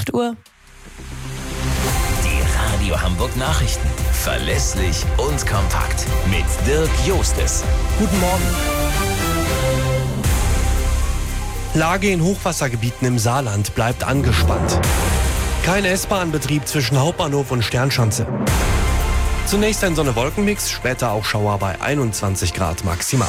8 Uhr. Die Radio Hamburg Nachrichten. Verlässlich und kompakt. Mit Dirk Jostes. Guten Morgen. Lage in Hochwassergebieten im Saarland bleibt angespannt. Kein S-Bahn-Betrieb zwischen Hauptbahnhof und Sternschanze. Zunächst ein Sonne-Wolken-Mix, später auch Schauer bei 21 Grad maximal.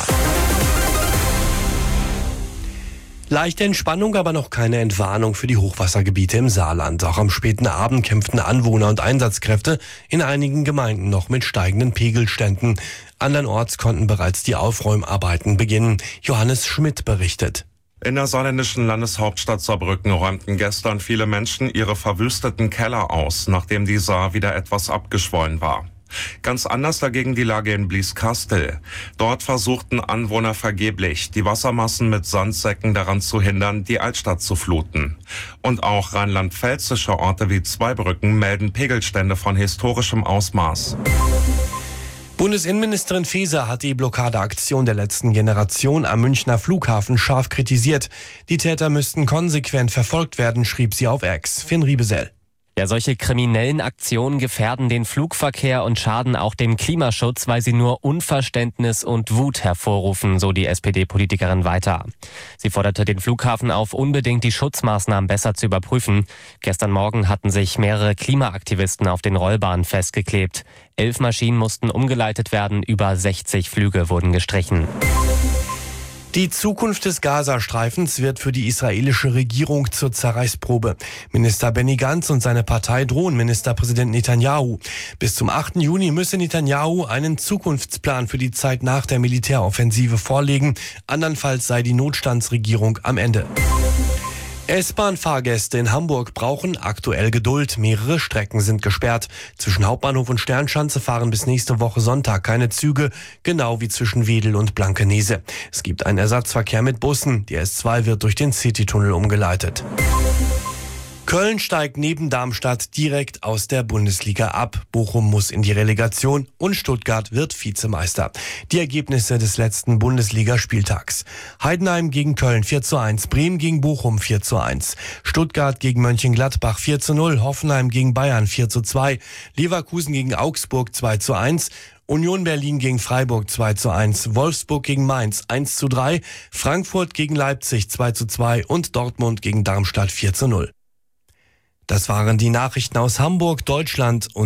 Leichte Entspannung, aber noch keine Entwarnung für die Hochwassergebiete im Saarland. Auch am späten Abend kämpften Anwohner und Einsatzkräfte in einigen Gemeinden noch mit steigenden Pegelständen. Andernorts konnten bereits die Aufräumarbeiten beginnen. Johannes Schmidt berichtet. In der saarländischen Landeshauptstadt Saarbrücken räumten gestern viele Menschen ihre verwüsteten Keller aus, nachdem die Saar wieder etwas abgeschwollen war. Ganz anders dagegen die Lage in Blieskastel. Dort versuchten Anwohner vergeblich, die Wassermassen mit Sandsäcken daran zu hindern, die Altstadt zu fluten. Und auch rheinland-pfälzische Orte wie Zweibrücken melden Pegelstände von historischem Ausmaß. Bundesinnenministerin Faeser hat die Blockadeaktion der letzten Generation am Münchner Flughafen scharf kritisiert. Die Täter müssten konsequent verfolgt werden, schrieb sie auf X. Finn Riebesell. Ja, solche kriminellen Aktionen gefährden den Flugverkehr und schaden auch dem Klimaschutz, weil sie nur Unverständnis und Wut hervorrufen, so die SPD-Politikerin weiter. Sie forderte den Flughafen auf, unbedingt die Schutzmaßnahmen besser zu überprüfen. Gestern Morgen hatten sich mehrere Klimaaktivisten auf den Rollbahnen festgeklebt. 11 Maschinen mussten umgeleitet werden, über 60 Flüge wurden gestrichen. Die Zukunft des Gazastreifens wird für die israelische Regierung zur Zerreißprobe. Minister Benny Gantz und seine Partei drohen Ministerpräsident Netanyahu. Bis zum 8. Juni müsse Netanyahu einen Zukunftsplan für die Zeit nach der Militäroffensive vorlegen. Andernfalls sei die Notstandsregierung am Ende. S-Bahn-Fahrgäste in Hamburg brauchen aktuell Geduld. Mehrere Strecken sind gesperrt. Zwischen Hauptbahnhof und Sternschanze fahren bis nächste Woche Sonntag keine Züge, genau wie zwischen Wedel und Blankenese. Es gibt einen Ersatzverkehr mit Bussen. Die S2 wird durch den Citytunnel umgeleitet. Köln steigt neben Darmstadt direkt aus der Bundesliga ab. Bochum muss in die Relegation und Stuttgart wird Vizemeister. Die Ergebnisse des letzten Bundesligaspieltags: Heidenheim gegen Köln 4:1, Bremen gegen Bochum 4:1, Stuttgart gegen Mönchengladbach 4:0, Hoffenheim gegen Bayern 4:2, Leverkusen gegen Augsburg 2:1, Union Berlin gegen Freiburg 2:1, Wolfsburg gegen Mainz 1:3, Frankfurt gegen Leipzig 2:2 und Dortmund gegen Darmstadt 4:0. Das waren die Nachrichten aus Hamburg, Deutschland und